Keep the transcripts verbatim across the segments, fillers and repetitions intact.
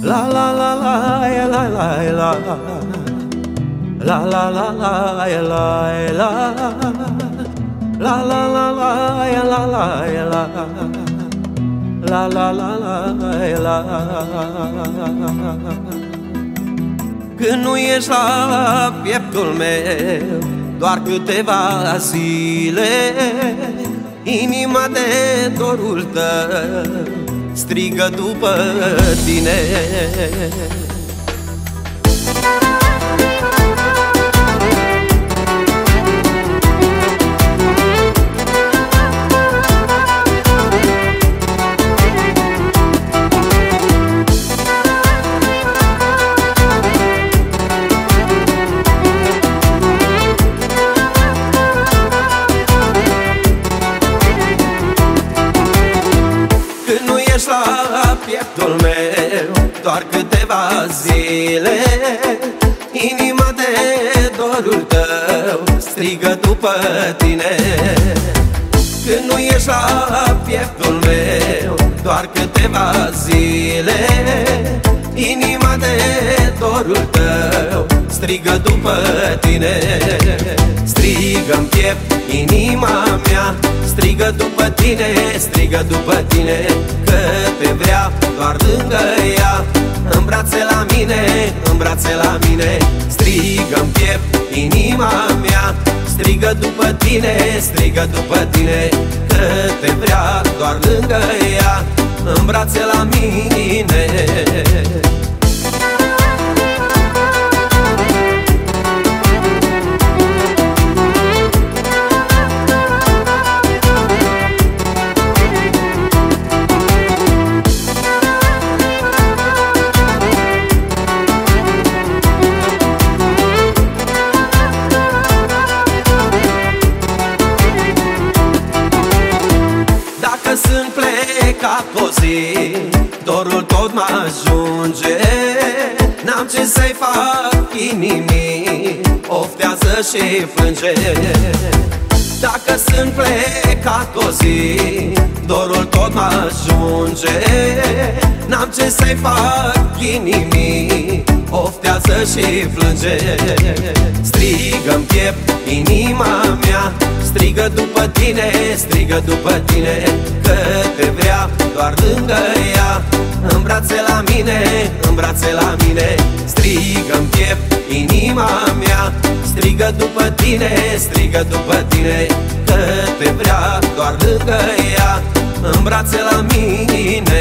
La la la la la la la la La la la la la la La la la la la la la La la la la la. Când nu ești la pieptul meu doar câteva zile, inima de dorul tău strigă după tine. Ești la pieptul meu doar câteva zile, inima de dorul tău strigă după tine. Când nu ești la pieptul meu doar câteva zile, inima de dorul tău strigă după tine. Strigă-mi piept inima mea, strigă după tine, strigă după tine, că te vrea doar lângă ea, în brațe la mine, în brațe la mine. Strigă-mi piept inima mea, strigă după tine, strigă după tine, că te vrea doar lângă ea, în brațe la mine. Sunt plecat o zi, dorul tot mă ajunge, n-am ce să-i fac inimii, oftează și plânge. Dacă sunt plecat o zi, dorul tot mă ajunge, n-am ce să-i fac inimii, oftează și plânge. Strigă-mi piept inima mea, strigă după tine, strigă după tine, că te vrea doar lângă ea, în brațe la mine, în brațe la mine. Strigă-mi piept inima mea, strigă după tine, strigă după tine, că te vrea doar lângă ea, în brațe la mine.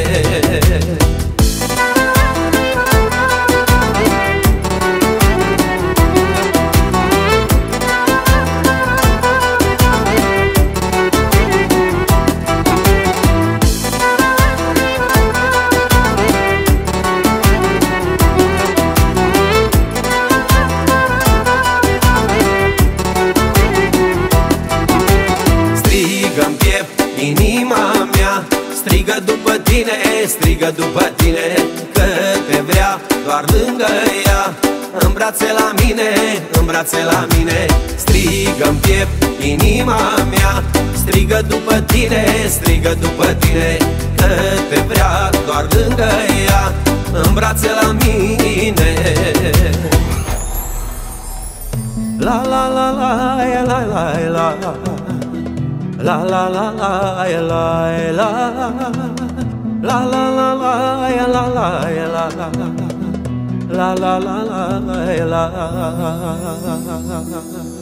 Strigă-mi piept inima mea, strigă după tine, strigă după tine, că te vrea doar lângă ea, în brațe la mine, în brațe la mine. Strigă-mi piept inima mea, strigă după tine, strigă după tine, că te vrea doar lângă ea, în brațe la mine. La la la la la la la La la la la la la La la la la la la la La la la la la